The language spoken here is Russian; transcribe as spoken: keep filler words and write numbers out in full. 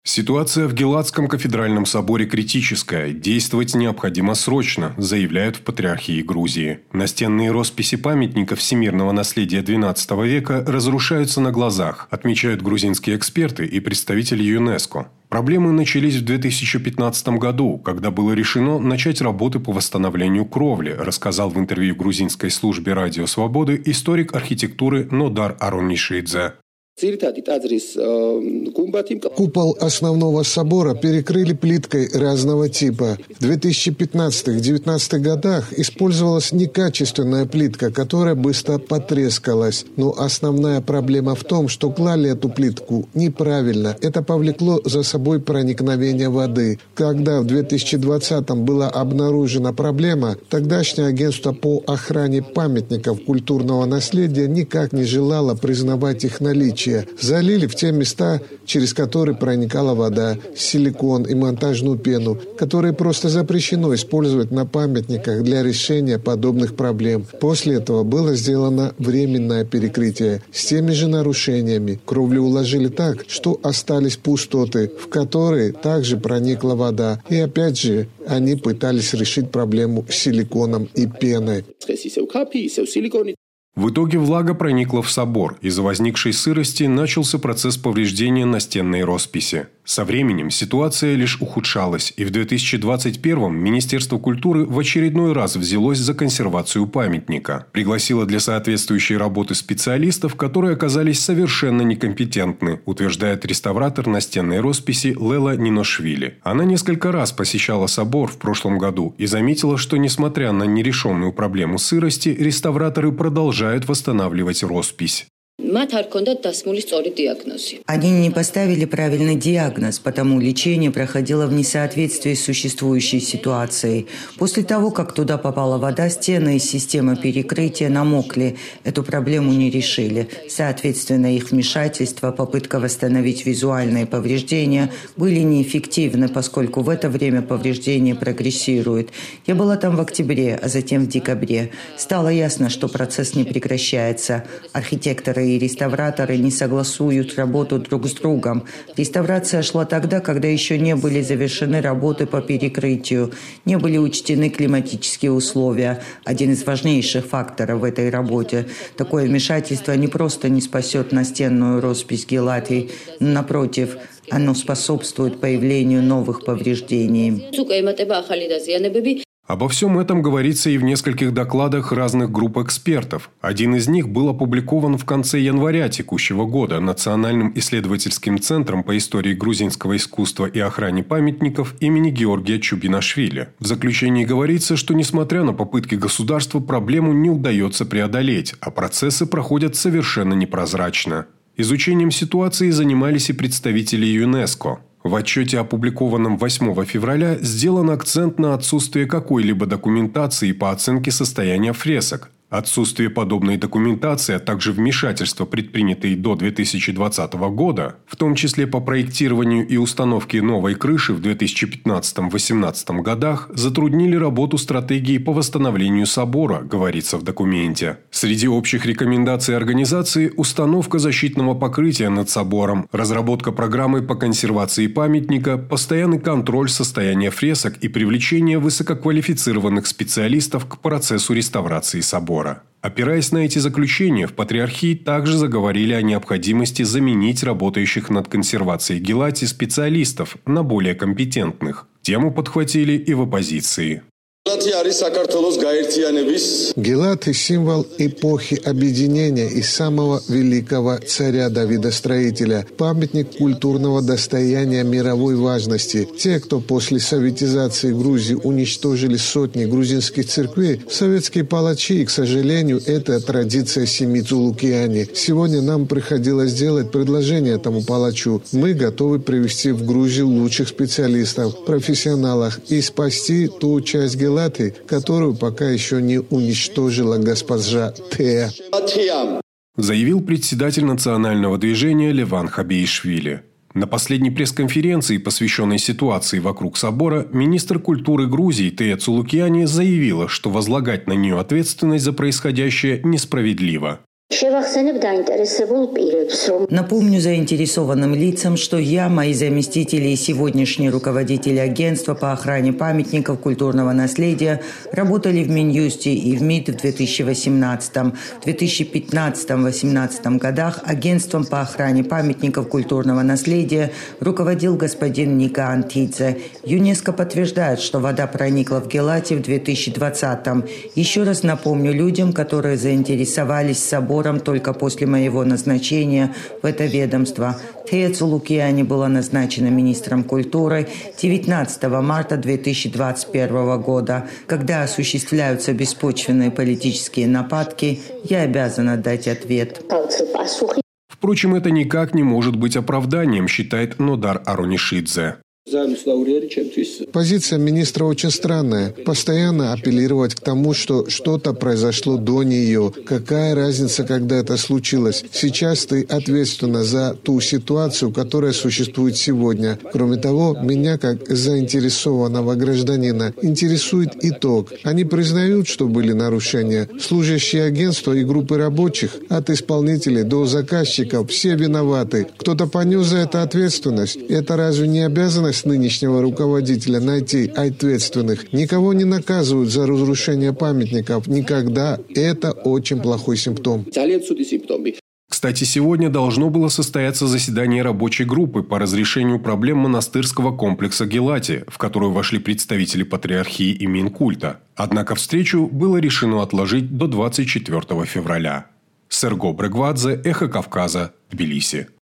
Ситуация в Геладском кафедральном соборе критическая. Действовать необходимо срочно, заявляют в Патриархии Грузии. Настенные росписи памятников всемирного наследия двенадцатого века разрушаются на глазах, отмечают грузинские эксперты и представители ЮНЕСКО. Проблемы начались в две тысячи пятнадцатом году, когда было решено начать работы по восстановлению кровли, рассказал в интервью грузинской службе «Радио Свободы» историк архитектуры Нодар Аронишидзе. Купол основного собора перекрыли плиткой разного типа. В две тысячи пятнадцатом — две тысячи девятнадцатом годах использовалась некачественная плитка, которая быстро потрескалась. Но основная проблема в том, что клали эту плитку неправильно. Это повлекло за собой проникновение воды. Когда в две тысячи двадцатом была обнаружена проблема, тогдашнее агентство по охране памятников культурного наследия никак не желало признавать их наличие. Залили в те места, через которые проникала вода, силикон и монтажную пену, которые просто запрещено использовать на памятниках для решения подобных проблем. После этого было сделано временное перекрытие с теми же нарушениями. Кровлю уложили так, что остались пустоты, в которые также проникла вода. И опять же, они пытались решить проблему с силиконом и пеной. В итоге влага проникла в собор. Из-за возникшей сырости начался процесс повреждения настенной росписи. Со временем ситуация лишь ухудшалась, и в две тысячи двадцать первом Министерство культуры в очередной раз взялось за консервацию памятника. Пригласило для соответствующей работы специалистов, которые оказались совершенно некомпетентны, утверждает реставратор настенной росписи Лела Ниношвили. Она несколько раз посещала собор в прошлом году и заметила, что, несмотря на нерешенную проблему сырости, реставраторы продолжают восстанавливать роспись. Они не поставили правильный диагноз, потому лечение проходило в несоответствии с существующей ситуацией. После того, как туда попала вода, стены и система перекрытия намокли. Эту проблему не решили. Соответственно, их вмешательство, попытка восстановить визуальные повреждения были неэффективны, поскольку в это время повреждения прогрессируют. Я была там в октябре, а затем в декабре. Стало ясно, что процесс не прекращается. Архитекторы и реставраторы не согласуют работу друг с другом. Реставрация шла тогда, когда еще не были завершены работы по перекрытию, не были учтены климатические условия. Один из важнейших факторов в этой работе. Такое вмешательство не просто не спасет настенную роспись Гелати, но, напротив, оно способствует появлению новых повреждений. Обо всем этом говорится и в нескольких докладах разных групп экспертов. Один из них был опубликован в конце января текущего года Национальным исследовательским центром по истории грузинского искусства и охране памятников имени Георгия Чубинашвили. В заключении говорится, что несмотря на попытки государства, проблему не удается преодолеть, а процессы проходят совершенно непрозрачно. Изучением ситуации занимались и представители ЮНЕСКО. В отчете, опубликованном восьмого февраля, сделан акцент на отсутствие какой-либо документации по оценке состояния фресок. Отсутствие подобной документации, а также вмешательства, предпринятые до две тысячи двадцатого года, в том числе по проектированию и установке новой крыши в две тысячи пятнадцатом — две тысячи восемнадцатом годах, затруднили работу стратегии по восстановлению собора, говорится в документе. Среди общих рекомендаций организации – установка защитного покрытия над собором, разработка программы по консервации памятника, постоянный контроль состояния фресок и привлечение высококвалифицированных специалистов к процессу реставрации собора. Опираясь на эти заключения, в Патриархии также заговорили о необходимости заменить работающих над консервацией Гелати специалистов на более компетентных. Тему подхватили и в оппозиции. Гелати – символ эпохи объединения и самого великого царя Давида-строителя, памятник культурного достояния мировой важности. Те, кто после советизации Грузии уничтожили сотни грузинских церквей, советские палачи, и, к сожалению, это традиция семьи Цулукиани. Сегодня нам приходилось делать предложение этому палачу. Мы готовы привести в Грузию лучших специалистов, профессионалов и спасти ту часть Гелати, которую пока еще не уничтожила госпожа Т. Заявил председатель национального движения Леван Хабиишвили. На последней пресс-конференции, посвященной ситуации вокруг собора, министр культуры Грузии Тея Цулукиани заявила, что возлагать на нее ответственность за происходящее несправедливо. Напомню заинтересованным лицам, что я, мои заместители и сегодняшние руководители агентства по охране памятников культурного наследия работали в Минюсте и в МИД в две тысячи восемнадцатом. В две тысячи пятнадцатом — две тысячи восемнадцатом годах агентством по охране памятников культурного наследия руководил господин Ника Антидзе. ЮНЕСКО подтверждает, что вода проникла в Гелати в две тысячи двадцатом. Еще раз напомню людям, которые заинтересовались собором только после моего назначения в это ведомство. Тея Цулукиани была назначена министром культуры девятнадцатого марта две тысячи двадцать первого года. Когда осуществляются беспочвенные политические нападки, я обязана дать ответ. Впрочем, это никак не может быть оправданием, считает Нодар Аронишидзе. Позиция министра очень странная. Постоянно апеллировать к тому, что что-то произошло до нее. Какая разница, когда это случилось? Сейчас ты ответственна за ту ситуацию, которая существует сегодня. Кроме того, меня, как заинтересованного гражданина, интересует итог. Они признают, что были нарушения. Служащие агентства и группы рабочих, от исполнителей до заказчиков, все виноваты. Кто-то понес за это ответственность. Это разве не обязанность нынешнего руководителя найти ответственных? Никого не наказывают за разрушение памятников. Никогда. Это очень плохой симптом. Кстати, сегодня должно было состояться заседание рабочей группы по разрешению проблем монастырского комплекса Гелати, в которую вошли представители патриархии и Минкульта. Однако встречу было решено отложить до двадцать четвёртого февраля. Серго Брегвадзе, Эхо Кавказа, Тбилиси.